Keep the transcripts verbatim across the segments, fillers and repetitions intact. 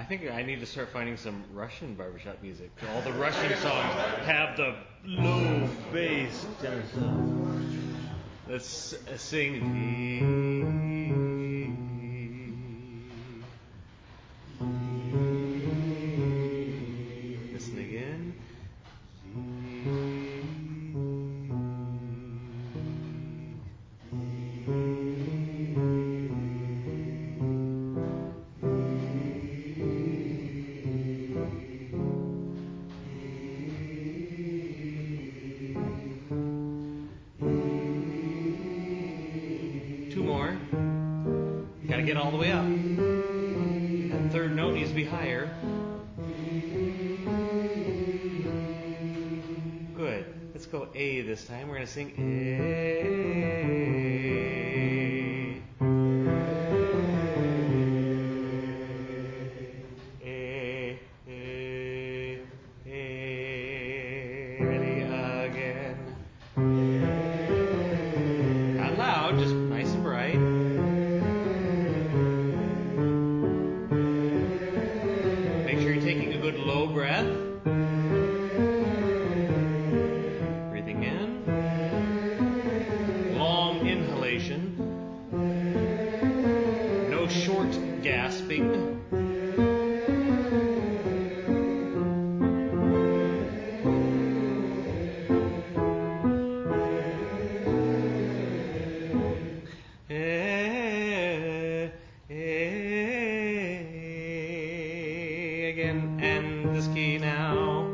I think I need to start finding some Russian barbershop music. All the Russian songs have the low bass kind of stuff. Let's uh, sing. Listen again. Two more. You gotta get all the way up. That third note needs to be higher. Good. Let's go A this time. We're gonna sing A. A, A, A. Ready again. Not loud, just nice and bright. Make sure you're taking a good low breath. Breathing in. Long inhalation. No short gasping. Again, and this key now.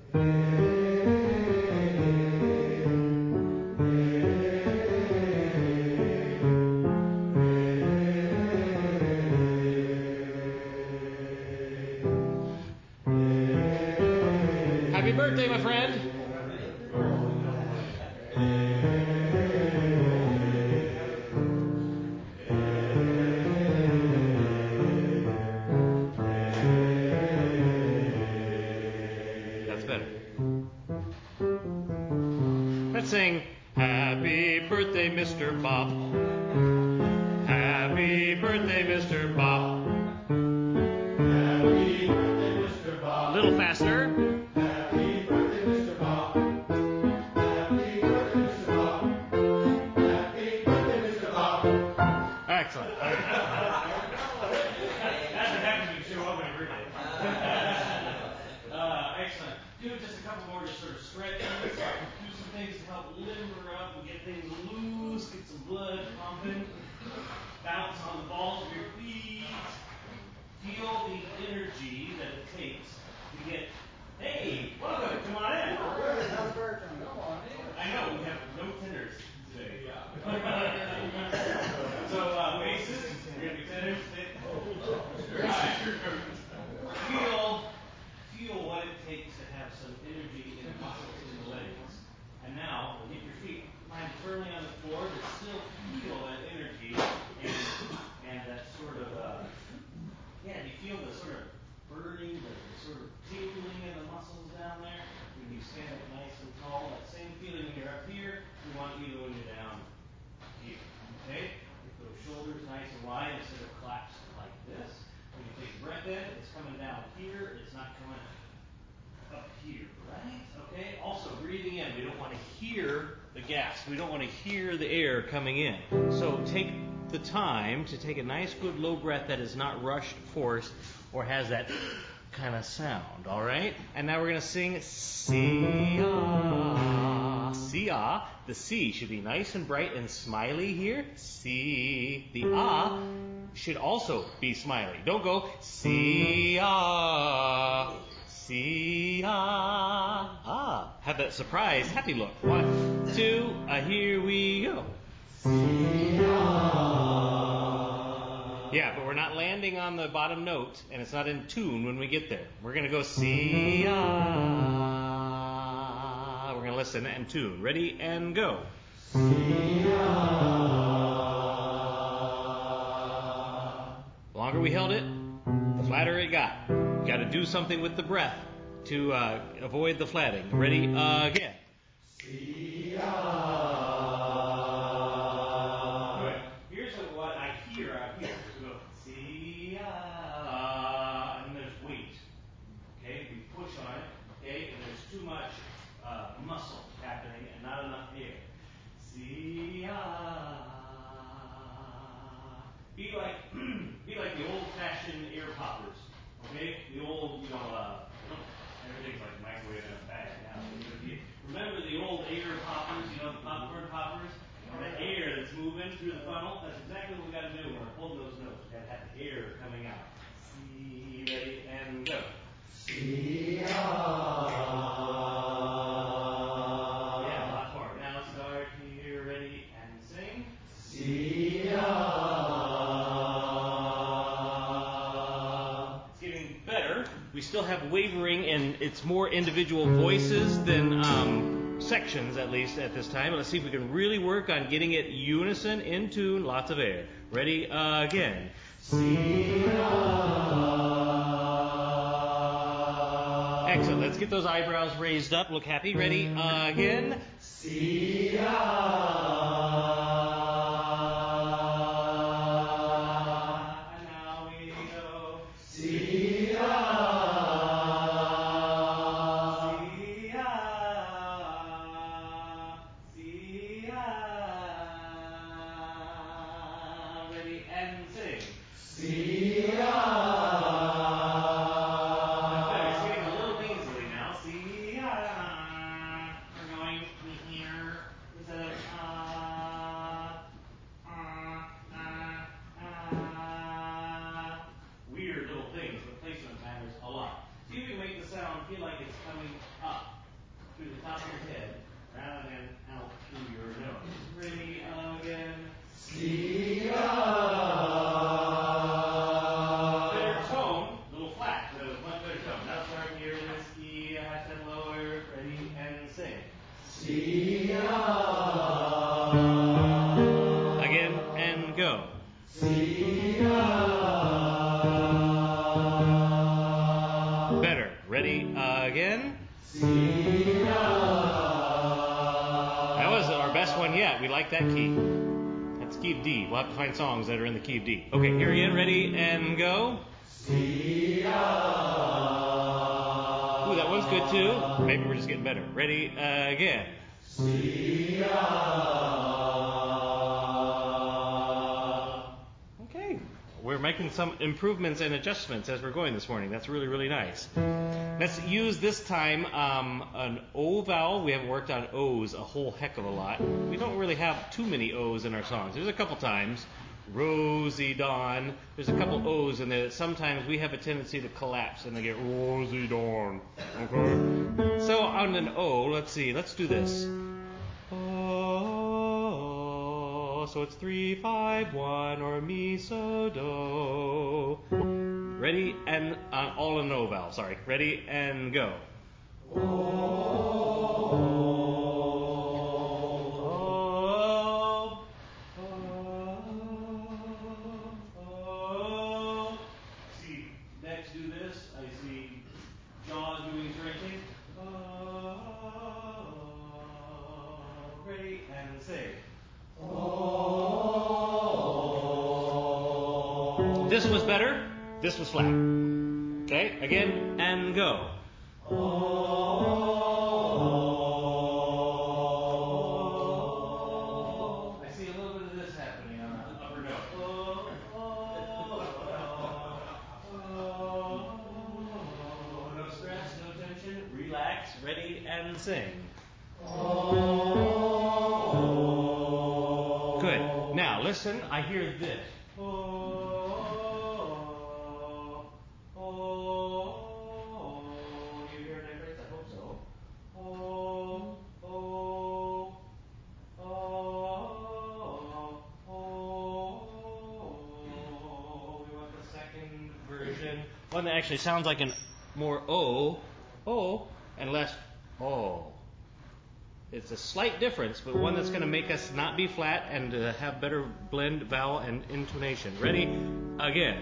Happy birthday, my friend. That's better. Let's sing Happy Birthday, Mister Bob. Happy birthday, Mister Bob. Happy birthday, Mister Bob. A little faster. Happy birthday, Mister Bob. Happy birthday, Mister Bob. Happy birthday, Mister Bob. Excellent. That's what happens when you show up on your birthday. uh, excellent. Do just a couple more, just sort of stretch. Do some things to help limber up and get things loose, get some blood pumping. Bounce on the balls of your feet. Feel the energy that it takes to get. Hey, welcome. Come on in. I know we have no tenors today. so, uh, basses, we're gonna be tenors today. Right. Feel, feel what it takes to have some energy in the muscles in the legs. And now, get your feet planted firmly on the floor, but still feel that energy and, and that sort of, uh, yeah, you feel the sort of burning, the, the sort of tingling in the muscles down there. When you stand up nice and tall, that same feeling when you're up here, we want you to when you're down here. Okay? Get those shoulders nice and wide instead of collapsed like this. When you take a breath in, it's coming down here, it's not coming up here, right? Okay? Also, breathing in. We don't want to hear the gas. We don't want to hear the air coming in. So take the time to take a nice, good, low breath that is not rushed, forced, or has that kind of sound, all right? And now we're going to sing C-ah. C-ah. The C should be nice and bright and smiley here. C. The ah should also be smiley. Don't go C-ah. C-ah. Ah. Have that surprise, happy look. One, two, uh, here we go. Yeah, but we're not landing on the bottom note, and it's not in tune when we get there. We're going to go C-ah. We're going to listen and tune. Ready, and go. C-ah. The longer we held it, the flatter it got. Got to do something with the breath to uh, avoid the flatting. Ready, uh, again. C-ah. Here's what I hear out here. See, ah, and there's Okay? The old, you know, uh, everything's like microwave in a bag now. Remember the old air poppers, you know, the popcorn poppers? And the air that's moving through the funnel? That's exactly what we got to do when we're holding those notes. We got to have the air coming out. See, ready, and go. See, ah. Yeah, lots more. Now start here, ready, and sing. See, ah. It's getting better. We still have wavering, and it's more individual voices than um, sections, at least at this time. Let's see if we can really work on getting it unison, in tune, lots of air. Ready? Uh, again. See, ah. Excellent. Let's get those eyebrows raised up. Look happy. Ready? Uh, again. See, ah. And now we go. See, ah. See, ah. See, ah. Ready and sing. See, ah. It's getting a little nasally now. See, ah. We're going here instead of ah. Ah, ah, ah. Weird little things, but placement matters a lot. See if we can make the sound feel like it's coming up through the top of your head rather than out through your nose. Ready, again. See, ah. Better tone, a little flat, but it was much better tone. Now start here, it is E, half step lower, ready, and sing. See, ah. Again, and go. See, ah. Better. Ready, again. See, ah. That was our best one yet. We like that key. That's key of D. We'll have to find songs that are in the key of D. Okay, here again. Ready, and go. See, ah. Ooh, that one's good too. Maybe we're just getting better. Ready, uh, again. See, ah. Okay. We're making some improvements and adjustments as we're going this morning. That's really, really nice. Let's use this time um, an O vowel. We haven't worked on O's a whole heck of a lot. We don't really have too many O's in our songs. There's a couple times. Rosie Dawn. There's a couple O's in there that sometimes we have a tendency to collapse and they get Rosie Dawn. Okay? So on an O, let's see. Let's do this. Oh, so it's three, five, one, or mi, so, do. Ready, and uh, all in O vowel. Sorry. Ready, and go. Oh, oh, oh. See, next do this. I see jaws doing drinking. Oh, ready, and sing. Oh. This was better. This was flat. Okay, again, and go. Oh. I see a little bit of this happening on the upper note. Oh, oh, oh. No stress, no tension. Relax, ready, and sing. Oh. Good. Now listen, I hear this. Oh, oh, oh. Do you hear a difference? I hope so. Oh, oh, oh, oh. We want the second version. One that actually sounds like an more O, O, and less O. It's a slight difference, but one that's going to make us not be flat and uh, have better blend, vowel, and intonation. Ready? Again.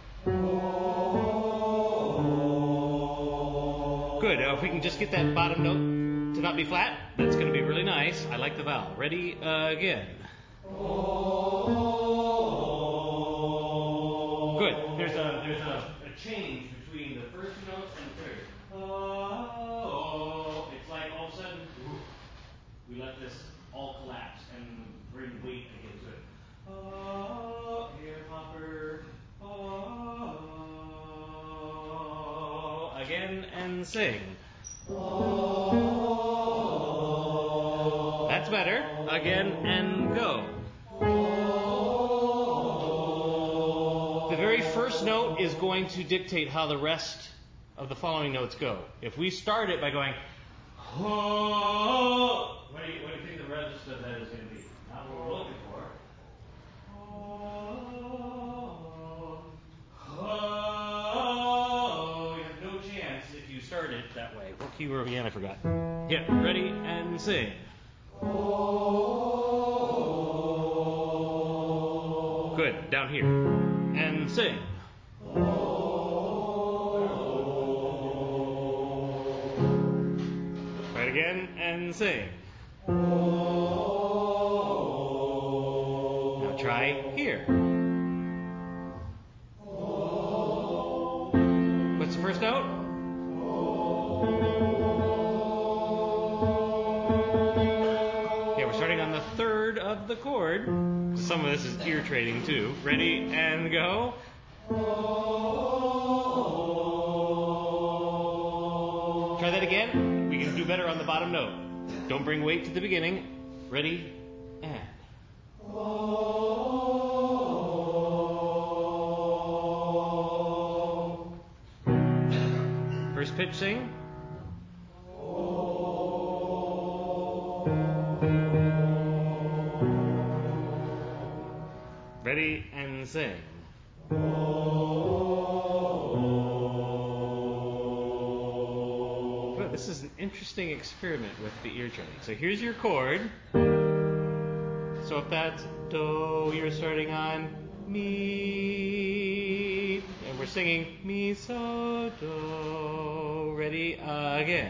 Good. Now, if we can just get that bottom note to not be flat, that's going to be really nice. I like the vowel. Ready? Uh, again. Good. There's a there's a, a change between the first two notes and the third. Oh, it's like all of a sudden. Ooh, we let this all collapse and bring weight again to it. Oh, air popper. Oh, again and sing. That's better. Again and go. The very first note is going to dictate how the rest of the following notes go. If we start it by going, oh, what do you, what do you think the rest of that is going to be? Not what we're looking for. Oh, oh, you have no chance if you start it that way. What key were we in? I forgot. Yeah, ready and sing. Good, down here. And sing. Try it again and sing. Now try here. What's the first note? Yeah, we're starting on the third of the chord. Some of this is ear training too. Ready and go. Try that again. We can do better on the bottom note. Don't bring weight to the beginning. Ready and. First pitch sing. Ready and sing. Well, this is an interesting experiment with the ear training. So here's your chord. So if that's do, you're starting on mi, and we're singing mi so do. Ready again.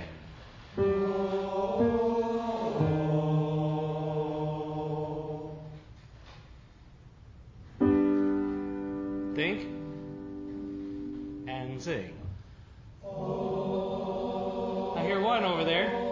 Think and sing. I hear one over there.